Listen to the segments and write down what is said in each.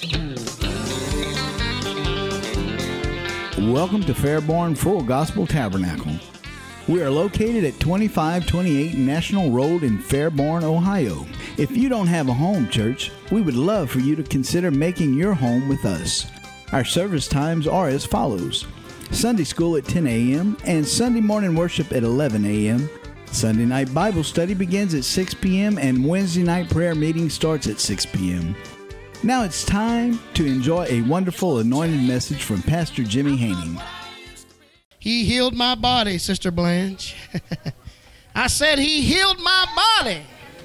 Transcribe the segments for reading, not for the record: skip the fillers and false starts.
Welcome to Fairborn Full Gospel Tabernacle. We are located at 2528 National Road in Fairborn, Ohio. If you don't have a home church, we would love for you to consider making your home with us. Our service times are as follows: Sunday school at 10 a.m. and Sunday morning worship at 11 a.m. Sunday night Bible study begins at 6 p.m. and Wednesday night prayer meeting starts at 6 p.m. Now it's time to enjoy a wonderful anointed message from Pastor Jimmy Haining. He healed my body, Sister Blanche. I said he healed my body.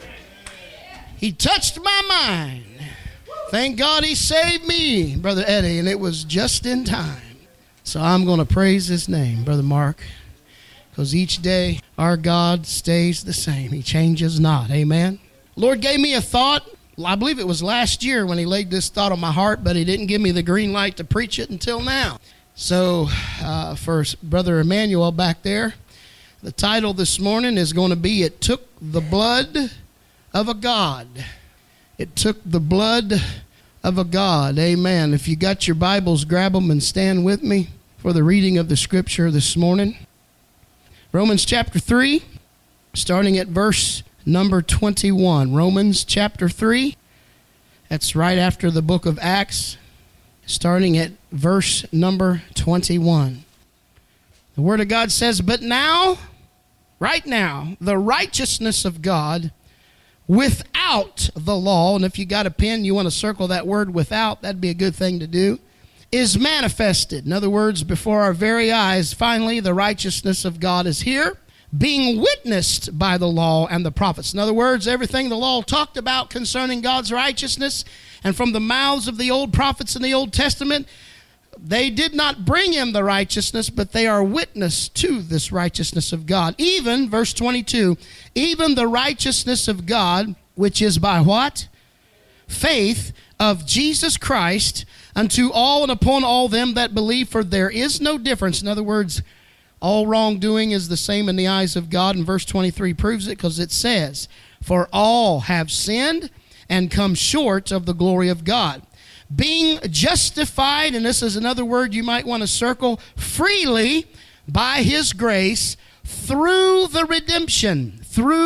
He touched my mind. Thank God he saved me, Brother Eddie, and it was just in time. So I'm going to praise his name, Brother Mark, because each day our God stays the same. He changes not. Amen. Lord gave me a thought. I believe it was last year when he laid this thought on my heart, but he didn't give me the green light to preach it until now. So for Brother Emmanuel back there, the title this morning is going to be, It Took the Blood of a God. It took the blood of a God. Amen. If you got your Bibles, grab them and stand with me for the reading of the scripture this morning. Romans chapter 3, starting at verse number 21. Romans chapter 3, that's right after the book of Acts, starting at verse number 21. The Word of God says, But now, right now, the righteousness of God without the law, and if you got a pen, you want to circle that word without, that'd be a good thing to do, is manifested. In other words, before our very eyes, finally, the righteousness of God is here, being witnessed by the law and the prophets. In other words, everything the law talked about concerning God's righteousness, and from the mouths of the old prophets in the Old Testament, they did not bring him the righteousness, but they are witness to this righteousness of God. Even, verse 22, even the righteousness of God, which is by what? Faith of Jesus Christ unto all and upon all them that believe, for there is no difference. In other words, all wrongdoing is the same in the eyes of God, and verse 23 proves it, because it says, For all have sinned and come short of the glory of God, being justified, and this is another word you might want to circle, freely by his grace through the redemption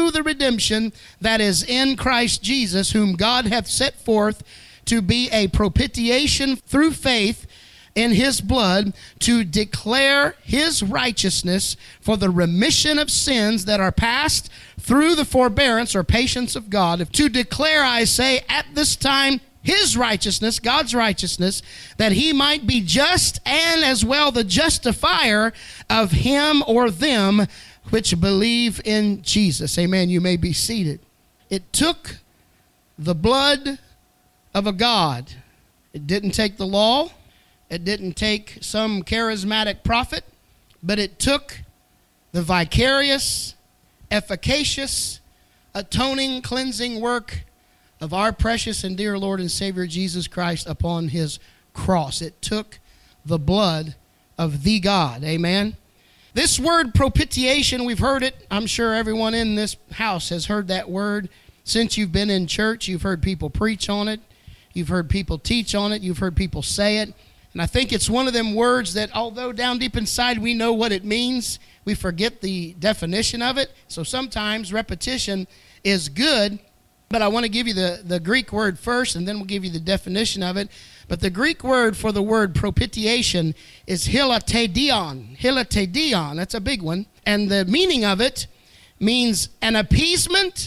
that is in Christ Jesus, whom God hath set forth to be a propitiation through faith in his blood, to declare his righteousness for the remission of sins that are past through the forbearance or patience of God. To declare, I say, at this time, his righteousness, God's righteousness, that he might be just and as well the justifier of him or them which believe in Jesus. Amen. You may be seated. It took the blood of a God. It didn't take the law. It didn't take some charismatic prophet, but it took the vicarious, efficacious, atoning, cleansing work of our precious and dear Lord and Savior Jesus Christ upon his cross. It took the blood of the God. Amen. This word propitiation, we've heard it. I'm sure everyone in this house has heard that word. Since you've been in church, you've heard people preach on it. You've heard people teach on it. You've heard people say it. And I think it's one of them words that, although down deep inside we know what it means, we forget the definition of it. So sometimes repetition is good, but I want to give you the Greek word first, and then we'll give you the definition of it. But the Greek word for the word propitiation is hilatedion. Hilatedion, that's a big one. And the meaning of it means an appeasement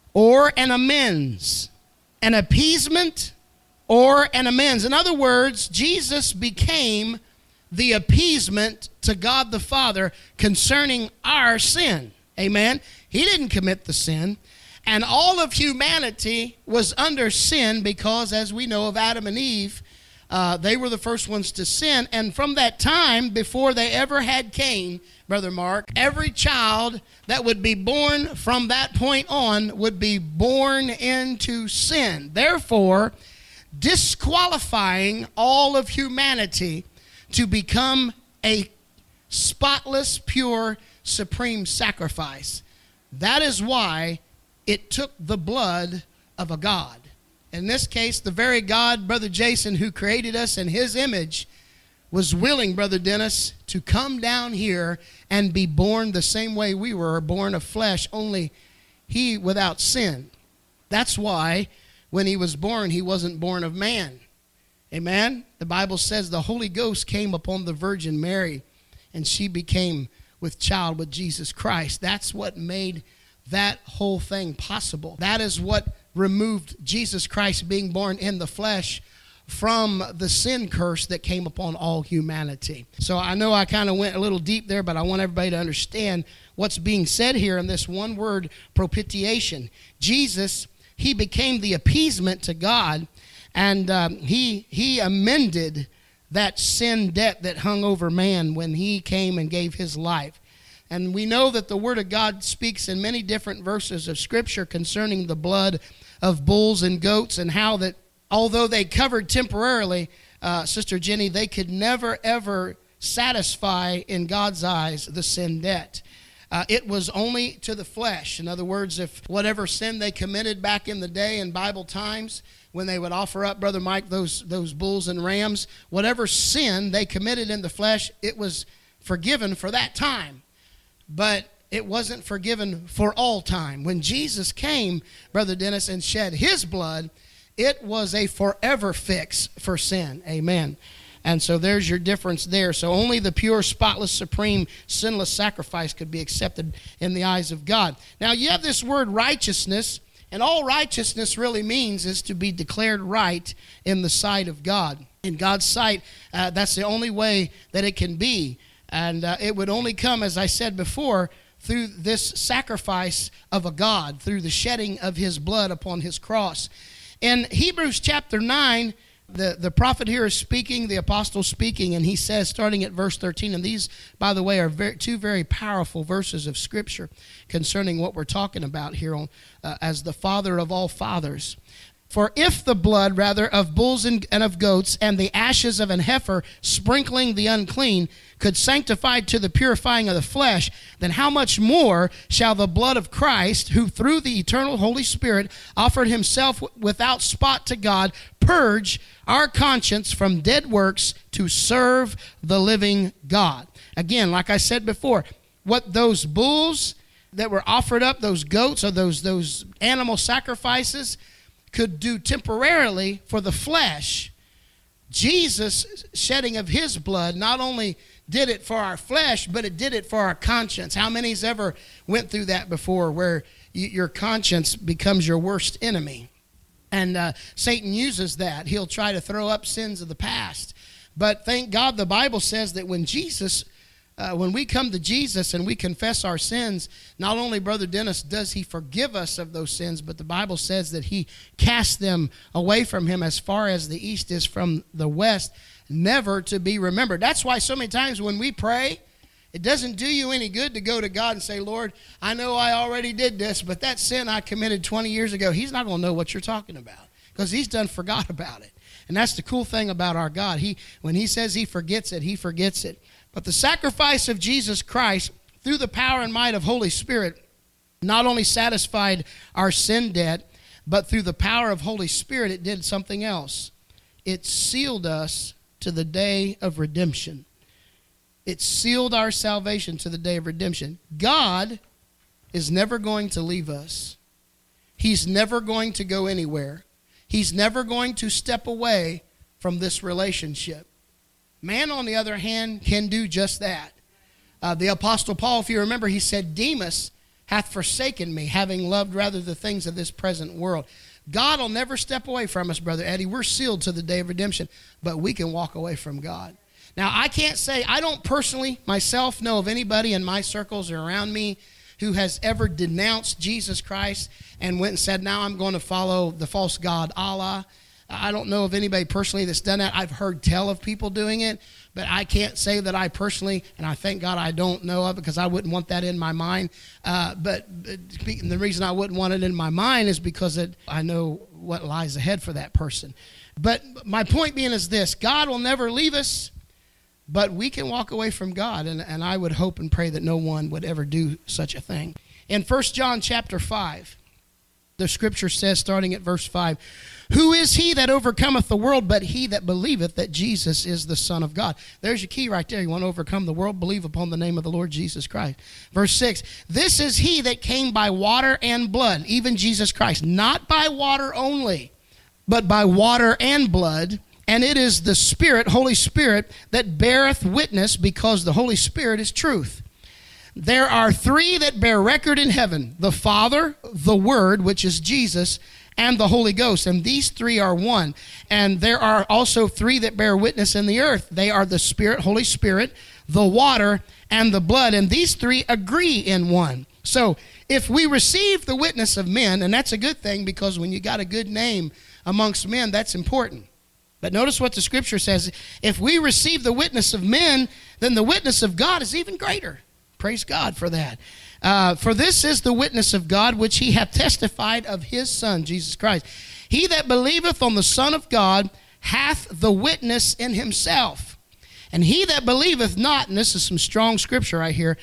or an amends. An appeasement or an amends. In other words, Jesus became the appeasement to God the Father concerning our sin. Amen. He didn't commit the sin. And all of humanity was under sin because, as we know of Adam and Eve, they were the first ones to sin. And from that time, before they ever had Cain, Brother Mark, every child that would be born from that point on would be born into sin. Therefore, disqualifying all of humanity to become a spotless, pure, supreme sacrifice. That is why it took the blood of a God. In this case, the very God, Brother Jason, who created us in his image, was willing, Brother Dennis, to come down here and be born the same way we were, born of flesh, only he without sin. That's why when he was born, he wasn't born of man. Amen? The Bible says the Holy Ghost came upon the Virgin Mary, and she became with child with Jesus Christ. That's what made that whole thing possible. That is what removed Jesus Christ being born in the flesh from the sin curse that came upon all humanity. So I know I kind of went a little deep there, but I want everybody to understand what's being said here in this one word, propitiation. Jesus, he became the appeasement to God, and he amended that sin debt that hung over man when he came and gave his life. And we know that the Word of God speaks in many different verses of Scripture concerning the blood of bulls and goats, and how that although they covered temporarily, Sister Jenny, they could never, ever satisfy in God's eyes the sin debt. It was only to the flesh. In other words, if whatever sin they committed back in the day in Bible times, when they would offer up, Brother Mike, those bulls and rams, whatever sin they committed in the flesh, it was forgiven for that time. But it wasn't forgiven for all time. When Jesus came, Brother Dennis, and shed his blood, it was a forever fix for sin. Amen. And so there's your difference there. So only the pure, spotless, supreme, sinless sacrifice could be accepted in the eyes of God. Now you have this word righteousness, and all righteousness really means is to be declared right in the sight of God. In God's sight, that's the only way that it can be. And it would only come, as I said before, through this sacrifice of a God, through the shedding of his blood upon his cross. In Hebrews chapter 9, the prophet here is speaking, the apostle speaking, and he says, starting at verse 13, and these, by the way, are two very powerful verses of Scripture concerning what we're talking about here on as the Father of all fathers. For if the blood, rather, of bulls and of goats, and the ashes of an heifer sprinkling the unclean, could sanctify to the purifying of the flesh, then how much more shall the blood of Christ, who through the eternal Holy Spirit offered himself without spot to God, purge our conscience from dead works to serve the living God? Again, like I said before, what those bulls that were offered up, those goats or those animal sacrifices, could do temporarily for the flesh, Jesus' shedding of his blood not only did it for our flesh, but it did it for our conscience. How many's ever went through that before, where your conscience becomes your worst enemy? And Satan uses that. He'll try to throw up sins of the past. But thank God the Bible says that when we come to Jesus and we confess our sins, not only, Brother Dennis, does he forgive us of those sins, but the Bible says that he casts them away from him as far as the east is from the west, never to be remembered. That's why so many times when we pray, it doesn't do you any good to go to God and say, Lord, I know I already did this, but that sin I committed 20 years ago, he's not going to know what you're talking about because he's done forgot about it. And that's the cool thing about our God. When he says he forgets it, he forgets it. But the sacrifice of Jesus Christ through the power and might of Holy Spirit not only satisfied our sin debt, but through the power of Holy Spirit, it did something else. It sealed us to the day of redemption. It sealed our salvation to the day of redemption. God is never going to leave us. He's never going to go anywhere. He's never going to step away from this relationship. Man, on the other hand, can do just that. The Apostle Paul, if you remember, he said, Demas hath forsaken me, having loved rather the things of this present world. God will never step away from us, Brother Eddie. We're sealed to the day of redemption, but we can walk away from God. Now, I can't say, I don't personally myself know of anybody in my circles or around me who has ever denounced Jesus Christ and went and said, now I'm going to follow the false god Allah. I don't know of anybody personally that's done that. I've heard tell of people doing it, but I can't say that I personally, and I thank God I don't know of it because I wouldn't want that in my mind. But the reason I wouldn't want it in my mind is because I know what lies ahead for that person. But my point being is this: God will never leave us, but we can walk away from God, and I would hope and pray that no one would ever do such a thing. In 1 John chapter 5, the scripture says, starting at verse 5, Who is he that overcometh the world but he that believeth that Jesus is the Son of God? There's your key right there. You want to overcome the world? Believe upon the name of the Lord Jesus Christ. Verse 6, this is he that came by water and blood, even Jesus Christ, not by water only, but by water and blood. And it is the Spirit, Holy Spirit, that beareth witness, because the Holy Spirit is truth. There are three that bear record in heaven: the Father, the Word, which is Jesus, and the Holy Ghost. And these three are one. And there are also three that bear witness in the earth. They are the Spirit, Holy Spirit, the water, and the blood. And these three agree in one. So if we receive the witness of men, and that's a good thing, because when you got a good name amongst men, that's important. But notice what the scripture says. If we receive the witness of men, then the witness of God is even greater. Praise God for that. For this is the witness of God, which he hath testified of his Son, Jesus Christ. He that believeth on the Son of God hath the witness in himself. And he that believeth not, and this is some strong scripture right here,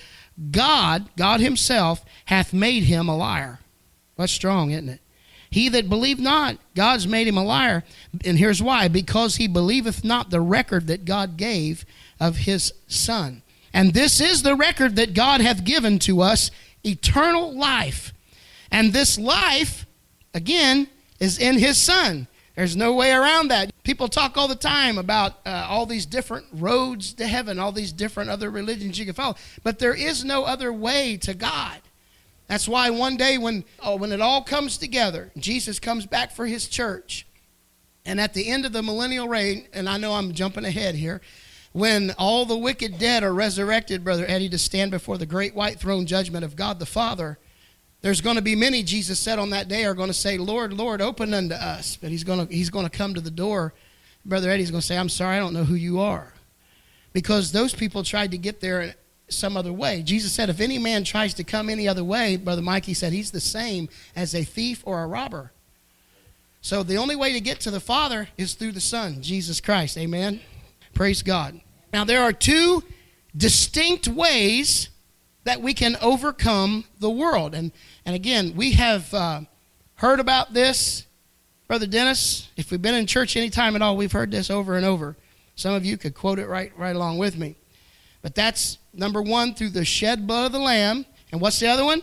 God himself hath made him a liar. That's strong, isn't it? He that believed not, God's made him a liar. And here's why: because he believeth not the record that God gave of his Son. And this is the record that God hath given to us, eternal life. And this life, again, is in his Son. There's no way around that. People talk all the time about all these different roads to heaven, all these different other religions you can follow. But there is no other way to God. That's why one day when it all comes together, Jesus comes back for his church. And at the end of the millennial reign, and I know I'm jumping ahead here, when all the wicked dead are resurrected, Brother Eddie, to stand before the great white throne judgment of God the Father, there's going to be many, Jesus said on that day, are going to say, Lord, Lord, open unto us. But he's going to come to the door. Brother Eddie's going to say, I'm sorry, I don't know who you are. Because those people tried to get there some other way. Jesus said, if any man tries to come any other way, Brother Mikey said, he's the same as a thief or a robber. So the only way to get to the Father is through the Son, Jesus Christ. Amen. Praise God. Now there are two distinct ways that we can overcome the world. And again, we have heard about this. Brother Dennis, if we've been in church any time at all, we've heard this over and over. Some of you could quote it right along with me. But that's number one, through the shed blood of the Lamb. And what's the other one?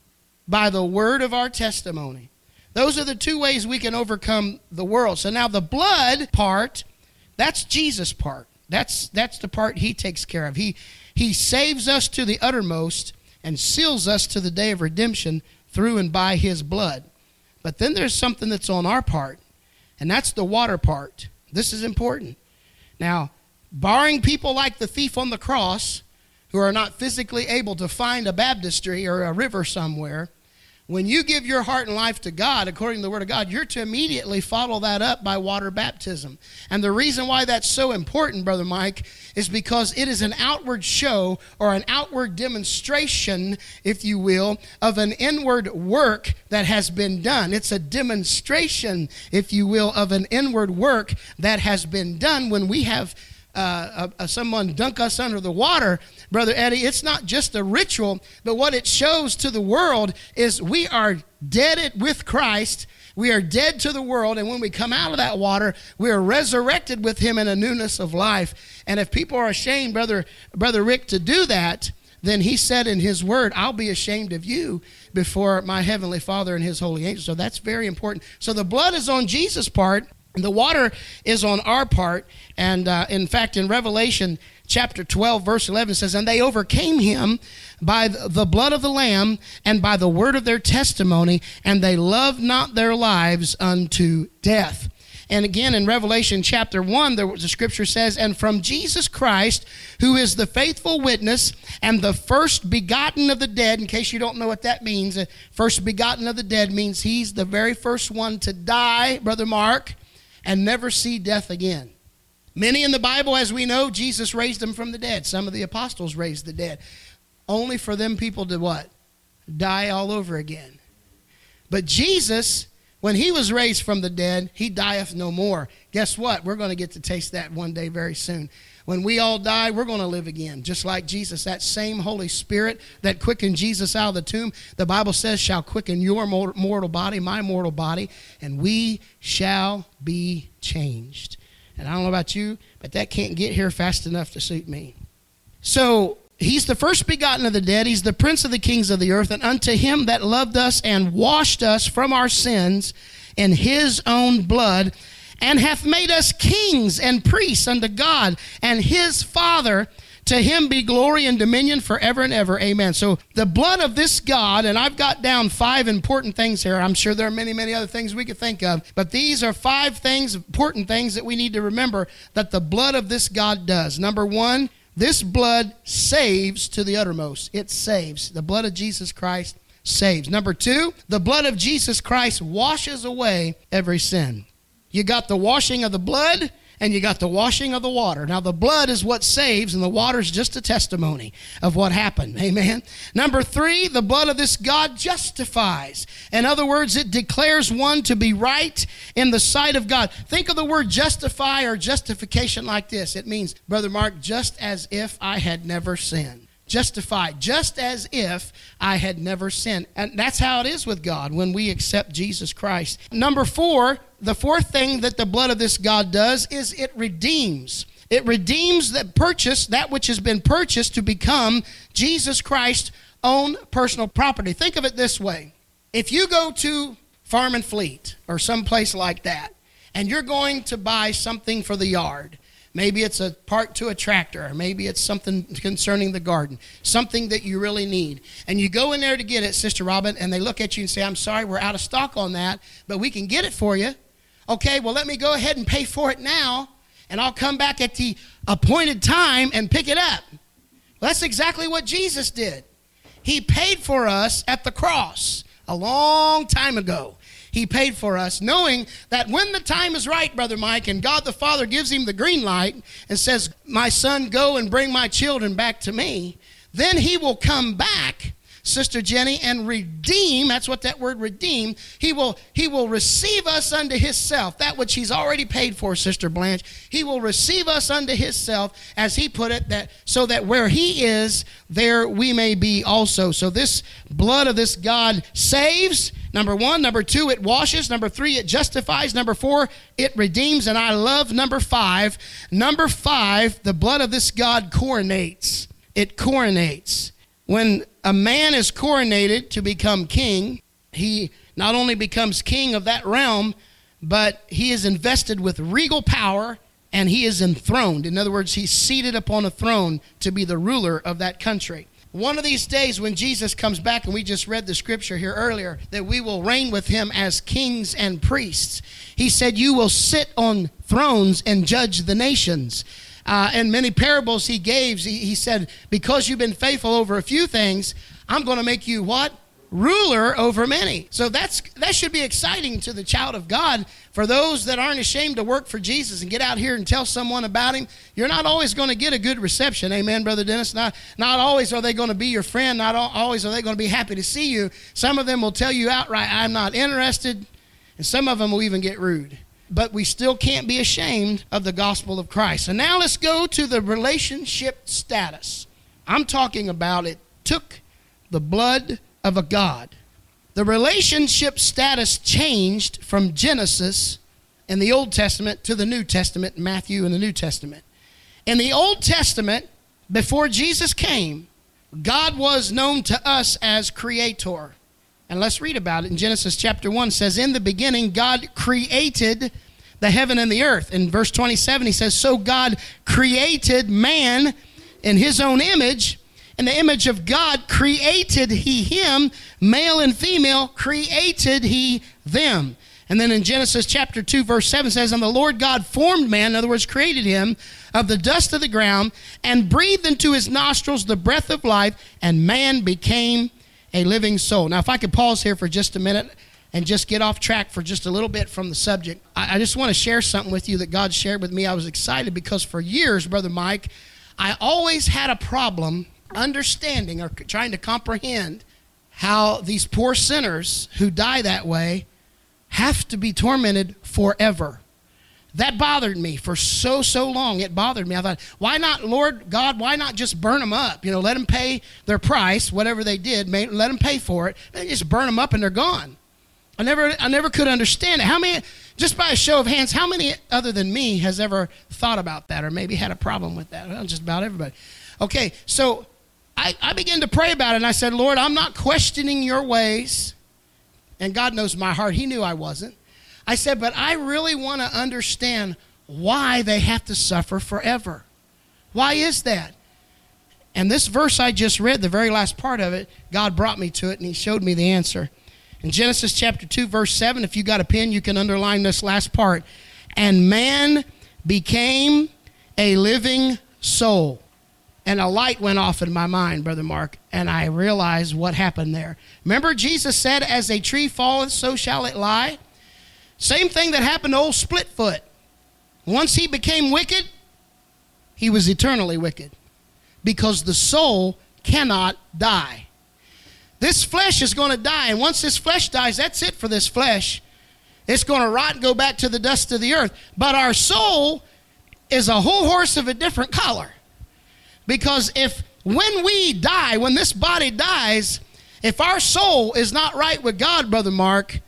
By the word of our testimony. Those are the two ways we can overcome the world. So now the blood part, that's Jesus' part. That's the part he takes care of. He saves us to the uttermost and seals us to the day of redemption through and by his blood. But then there's something that's on our part, and that's the water part. This is important. Now, barring people like the thief on the cross, who are not physically able to find a baptistry or a river somewhere, when you give your heart and life to God, according to the Word of God, you're to immediately follow that up by water baptism. And the reason why that's so important, Brother Mike, is because it is an outward show or an outward demonstration, if you will, of an inward work that has been done. It's a demonstration, if you will, of an inward work that has been done when we have someone dunk us under the water. Brother Eddie, it's not just a ritual, but what it shows to the world is we are dead with Christ. We are dead to the world, and when we come out of that water, we are resurrected with him in a newness of life. And if people are ashamed, Brother Rick, to do that, then he said in his word, I'll be ashamed of you before my heavenly Father and his holy angels. So that's very important. So the blood is on Jesus' part. The water is on our part. And in fact, in Revelation chapter 12, verse 11 says, and they overcame him by the blood of the Lamb and by the word of their testimony, and they loved not their lives unto death. And again, in Revelation chapter 1, the scripture says, and from Jesus Christ, who is the faithful witness and the first begotten of the dead, in case you don't know what that means, first begotten of the dead means he's the very first one to die, Brother Mark, and never see death again. Many in the Bible, as we know, Jesus raised them from the dead. Some of the apostles raised the dead. Only for them people to what? Die all over again. But Jesus When he was raised from the dead, he dieth no more. Guess what? We're going to get to taste that one day very soon. When we all die, we're going to live again, just like Jesus. That same Holy Spirit that quickened Jesus out of the tomb, the Bible says, shall quicken your mortal body, my mortal body, and we shall be changed. And I don't know about you, but that can't get here fast enough to suit me. So he's the first begotten of the dead. He's the prince of the kings of the earth. And unto him that loved us and washed us from our sins in his own blood, and hath made us kings and priests unto God and his Father, to him be glory and dominion forever and ever. Amen. So the blood of this God, and I've got down 5 important things here. I'm sure there are many, many other things we could think of, but these are 5 things, important things that we need to remember that the blood of this God does. Number 1, this blood saves to the uttermost. It saves. The blood of Jesus Christ saves. Number 2, the blood of Jesus Christ washes away every sin. You got the washing of the blood, and you got the washing of the water. Now, the blood is what saves, and the water is just a testimony of what happened. Amen. Number 3, the blood of this God justifies. In other words, it declares one to be right in the sight of God. Think of the word justify or justification like this. It means, Brother Mark, just as if I had never sinned. Justified, just as if I had never sinned. And that's how it is with God when we accept Jesus Christ. Number 4, the 4th thing that the blood of this God does is it redeems. It redeems that which has been purchased to become Jesus Christ's own personal property. Think of it this way. If you go to Farm and Fleet or someplace like that, and you're going to buy something for the yard, maybe it's a part to a tractor, or maybe it's something concerning the garden, something that you really need. And you go in there to get it, Sister Robin, and they look at you and say, I'm sorry, we're out of stock on that, but we can get it for you. Okay, well, let me go ahead and pay for it now, and I'll come back at the appointed time and pick it up. Well, that's exactly what Jesus did. He paid for us at the cross a long time ago. He paid for us, knowing that when the time is right, Brother Mike, and God the Father gives him the green light and says, my son, go and bring my children back to me, then he will come back, Sister Jenny, and redeem. That's what that word redeem. He will receive us unto himself, that which he's already paid for, Sister Blanche. He will receive us unto himself, as he put it, that so that where he is, there we may be also. So this blood of this God saves. Number 1. Number 2, it washes. Number 3, it justifies. Number 4, it redeems. And I love number 5. Number 5, the blood of this God coronates. It coronates. When a man is coronated to become king, he not only becomes king of that realm, but he is invested with regal power, and he is enthroned. In other words, he's seated upon a throne to be the ruler of that country. One of these days when Jesus comes back, and we just read the scripture here earlier, that we will reign with him as kings and priests. He said, you will sit on thrones and judge the nations. And many parables he gave, he said, because you've been faithful over a few things, I'm going to make you what? Ruler over many. So that should be exciting to the child of God. For those that aren't ashamed to work for Jesus and get out here and tell someone about him, you're not always going to get a good reception. Amen, Brother Dennis. Not always are they going to be your friend. Not always are they going to be happy to see you. Some of them will tell you outright, I'm not interested. And some of them will even get rude. But we still can't be ashamed of the gospel of Christ. So now let's go to the relationship status. I'm talking about it took the blood of a God. The relationship status changed from Genesis in the Old Testament to the New Testament, Matthew in the New Testament. In the Old Testament, before Jesus came, God was known to us as Creator. And let's read about it. In Genesis chapter 1 says, in the beginning, God created the heaven and the earth. In verse 27, he says, so God created man in his own image. In the image of God created he him, male and female created he them. And then in Genesis chapter 2, verse 7 says, and the Lord God formed man, in other words, created him, of the dust of the ground, and breathed into his nostrils the breath of life, and man became a living soul. Now, if I could pause here for just a minute and just get off track for just a little bit from the subject. I just want to share something with you that God shared with me. I was excited because for years, Brother Mike, I always had a problem understanding or trying to comprehend how these poor sinners who die that way have to be tormented forever. That bothered me for so long. It bothered me. I thought, why not, Lord God, why not just burn them up? You know, let them pay their price, whatever they did, let them pay for it, and just burn them up and they're gone. I never could understand it. How many, just by a show of hands, how many other than me has ever thought about that or maybe had a problem with that? Well, just about everybody. Okay, so I began to pray about it, and I said, Lord, I'm not questioning your ways. And God knows my heart. He knew I wasn't. I said, but I really want to understand why they have to suffer forever. Why is that? And this verse I just read, the very last part of it, God brought me to it, and he showed me the answer. In Genesis chapter 2, verse 7, if you got a pen, you can underline this last part. And man became a living soul. And a light went off in my mind, Brother Mark, and I realized what happened there. Remember Jesus said, as a tree falleth, so shall it lie? Same thing that happened to old Splitfoot. Once he became wicked, he was eternally wicked. Because the soul cannot die. This flesh is going to die, and once this flesh dies, that's it for this flesh. It's going to rot and go back to the dust of the earth. But our soul is a whole horse of a different color. Because when we die, when this body dies, if our soul is not right with God, Brother Mark,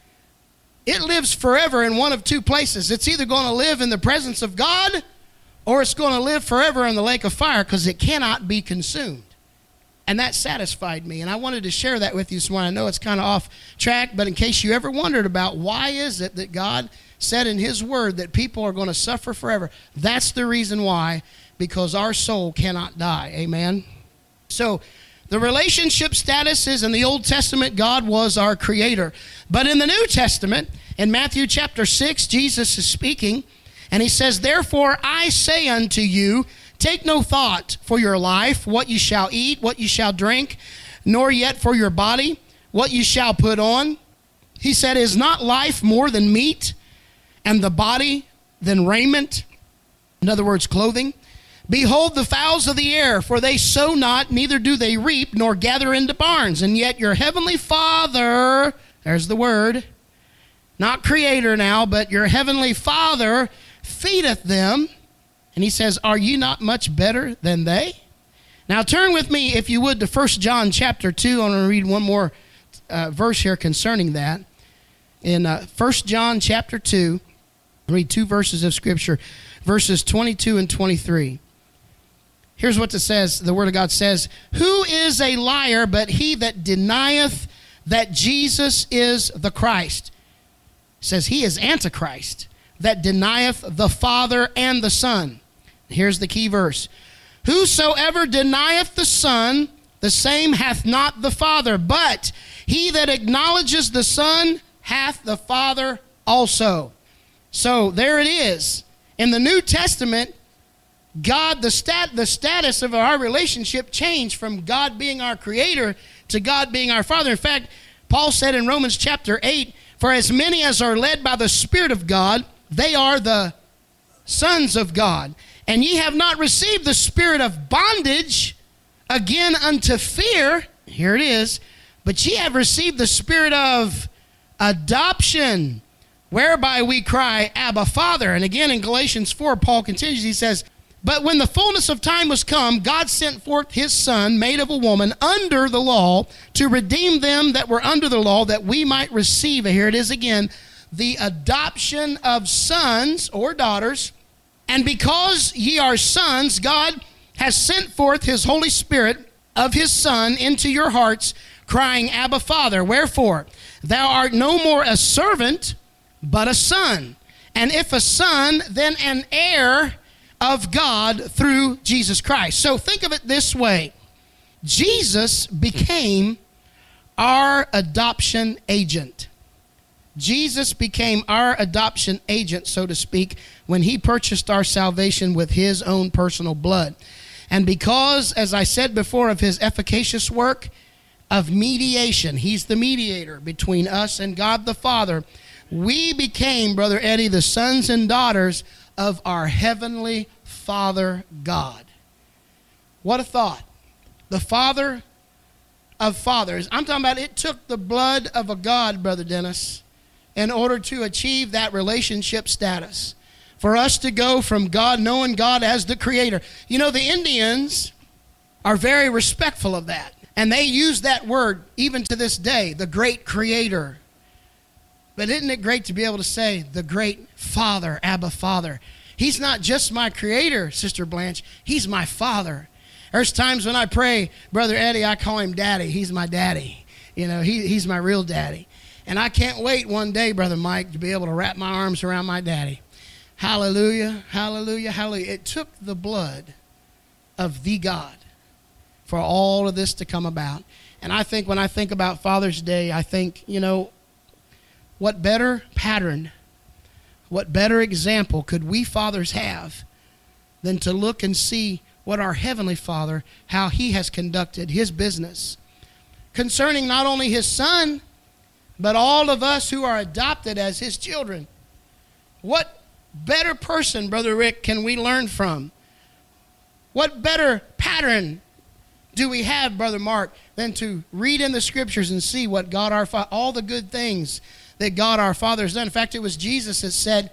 it lives forever in one of two places. It's either going to live in the presence of God, or it's going to live forever in the lake of fire, because it cannot be consumed. And that satisfied me, and I wanted to share that with you this morning. I know it's kind of off track, but in case you ever wondered about why is it that God said in his word that people are going to suffer forever, that's the reason why, because our soul cannot die. Amen? So the relationship status is, in the Old Testament, God was our creator. But in the New Testament, in Matthew chapter 6, Jesus is speaking, and he says, therefore I say unto you, take no thought for your life, what you shall eat, what you shall drink, nor yet for your body, what you shall put on. He said, is not life more than meat, and the body than raiment? In other words, clothing. Behold the fowls of the air, for they sow not, neither do they reap, nor gather into barns. And yet your heavenly Father, there's the word, not creator now, but your heavenly Father feedeth them. And he says, are you not much better than they? Now turn with me, if you would, to 1 John chapter 2. I'm going to read one more verse here concerning that. In 1 John chapter 2, I'll read two verses of Scripture, verses 22 and 23. Here's what it says. The Word of God says, who is a liar but he that denieth that Jesus is the Christ? It says he is Antichrist, that denieth the Father and the Son. Here's the key verse. Whosoever denieth the Son, the same hath not the Father, but he that acknowledges the Son hath the Father also. So there it is. In the New Testament, God, the status of our relationship changed from God being our creator to God being our Father. In fact, Paul said in Romans chapter 8, for as many as are led by the Spirit of God, they are the sons of God. And ye have not received the spirit of bondage again unto fear. Here it is. But ye have received the spirit of adoption, whereby we cry, Abba, Father. And again in Galatians 4, Paul continues, he says, but when the fullness of time was come, God sent forth his Son, made of a woman, under the law, to redeem them that were under the law, that we might receive, here it is again, the adoption of sons or daughters. And because ye are sons, God has sent forth his Holy Spirit of his Son into your hearts, crying, Abba, Father. Wherefore, thou art no more a servant, but a son. And if a son, then an heir of God through Jesus Christ. So think of it this way. Jesus became our adoption agent. Jesus became our adoption agent, so to speak, when he purchased our salvation with his own personal blood. And because, as I said before, of his efficacious work of mediation, he's the mediator between us and God the Father, we became, Brother Eddie, the sons and daughters of our heavenly Father God. What a thought. The Father of fathers. I'm talking about it took the blood of a God, Brother Dennis. in order to achieve that relationship status. For us to go from God, knowing God as the creator. You know, the Indians are very respectful of that. And they use that word even to this day, the great creator. But isn't it great to be able to say the great Father, Abba Father? He's not just my creator, Sister Blanche. He's my Father. There's times when I pray, Brother Eddie, I call him Daddy. He's my daddy. You know, he's my real daddy. And I can't wait one day, Brother Mike, to be able to wrap my arms around my daddy. Hallelujah, hallelujah, hallelujah. It took the blood of the God for all of this to come about. And I think when I think about Father's Day, I think, you know, what better pattern, what better example could we fathers have than to look and see what our Heavenly Father, how He has conducted His business concerning not only His Son, but all of us who are adopted as His children. What better person, Brother Rick, can we learn from? What better pattern do we have, Brother Mark, than to read in the Scriptures and see what God our Father, all the good things that God our Father has done. In fact, it was Jesus that said,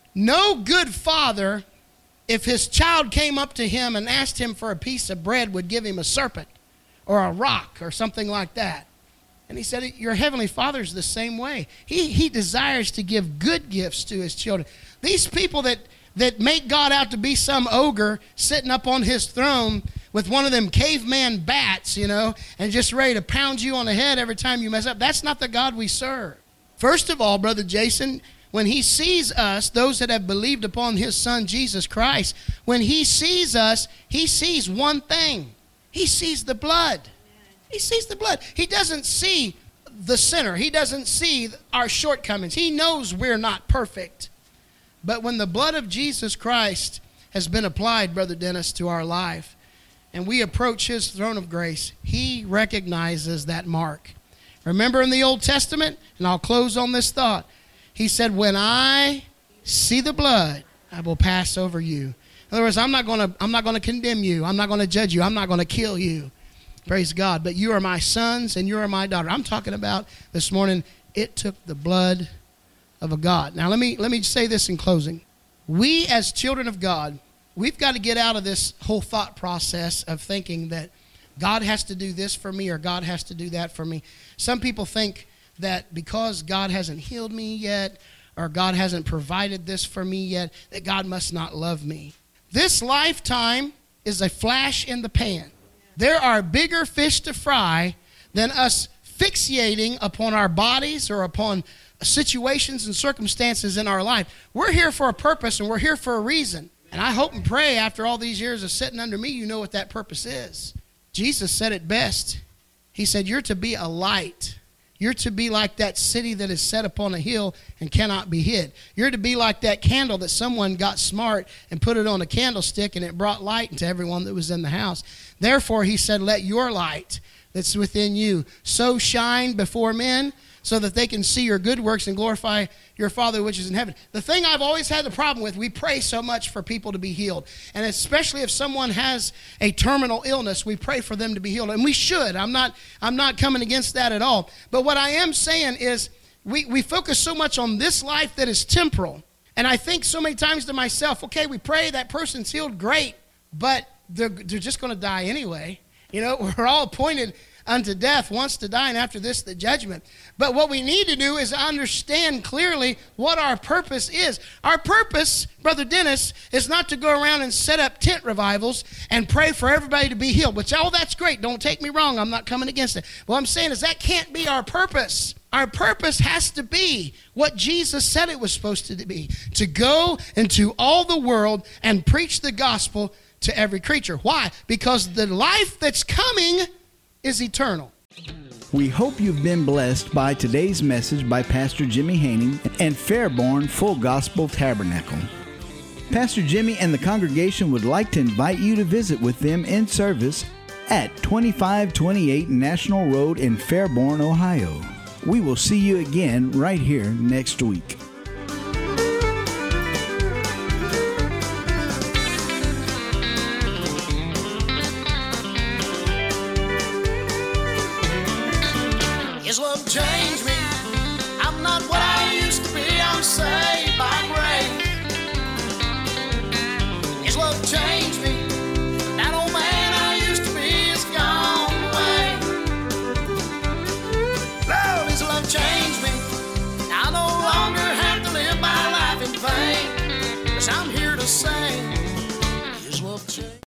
no good father, if his child came up to him and asked him for a piece of bread, would give him a serpent or a rock or something like that. And he said, your Heavenly Father's the same way. He desires to give good gifts to His children. These people that make God out to be some ogre sitting up on His throne with one of them caveman bats, you know, and just ready to pound you on the head every time you mess up, that's not the God we serve. First of all, Brother Jason, when He sees us, those that have believed upon His Son, Jesus Christ, when He sees us, He sees one thing. He sees the blood. He sees the blood. He doesn't see the sinner. He doesn't see our shortcomings. He knows we're not perfect. But when the blood of Jesus Christ has been applied, Brother Dennis, to our life, and we approach His throne of grace, He recognizes that mark. Remember in the Old Testament, and I'll close on this thought, He said, when I see the blood, I will pass over you. In other words, I'm not going to condemn you. I'm not going to judge you. I'm not going to kill you. Praise God. But you are my sons and you are my daughter. I'm talking about this morning, it took the blood of a God. Now, let me say this in closing. We as children of God, we've got to get out of this whole thought process of thinking that God has to do this for me or God has to do that for me. Some people think that because God hasn't healed me yet or God hasn't provided this for me yet, that God must not love me. This lifetime is a flash in the pan. There are bigger fish to fry than us fixating upon our bodies or upon situations and circumstances in our life. We're here for a purpose and we're here for a reason. And I hope and pray after all these years of sitting under me, you know what that purpose is. Jesus said it best. He said, you're to be a light. You're to be like that city that is set upon a hill and cannot be hid. You're to be like that candle that someone got smart and put it on a candlestick and it brought light into everyone that was in the house. Therefore, He said, let your light that's within you so shine before men so that they can see your good works and glorify your Father which is in heaven. The thing I've always had the problem with, we pray so much for people to be healed. And especially if someone has a terminal illness, we pray for them to be healed. And we should. I'm not coming against that at all. But what I am saying is we focus so much on this life that is temporal. And I think so many times to myself, okay, we pray that person's healed, great, but they're just going to die anyway. You know, we're all appointed unto death, once to die, and after this, the judgment. But what we need to do is understand clearly what our purpose is. Our purpose, Brother Dennis, is not to go around and set up tent revivals and pray for everybody to be healed, which, oh, that's great. Don't take me wrong. I'm not coming against it. What I'm saying is that can't be our purpose. Our purpose has to be what Jesus said it was supposed to be, to go into all the world and preach the gospel to every creature. Why? Because the life that's coming is eternal. We hope you've been blessed by today's message by Pastor Jimmy Haney and Fairborn Full Gospel Tabernacle. Pastor Jimmy and the congregation would like to invite you to visit with them in service at 2528 National Road in Fairborn, Ohio. We will see you again right here next week. Is what changed me. I'm not what I used love changed me. That old man I used to be is gone away. Lord, His love changed me. I no longer have to live my life in vain, 'cause I'm here to sing His love changed.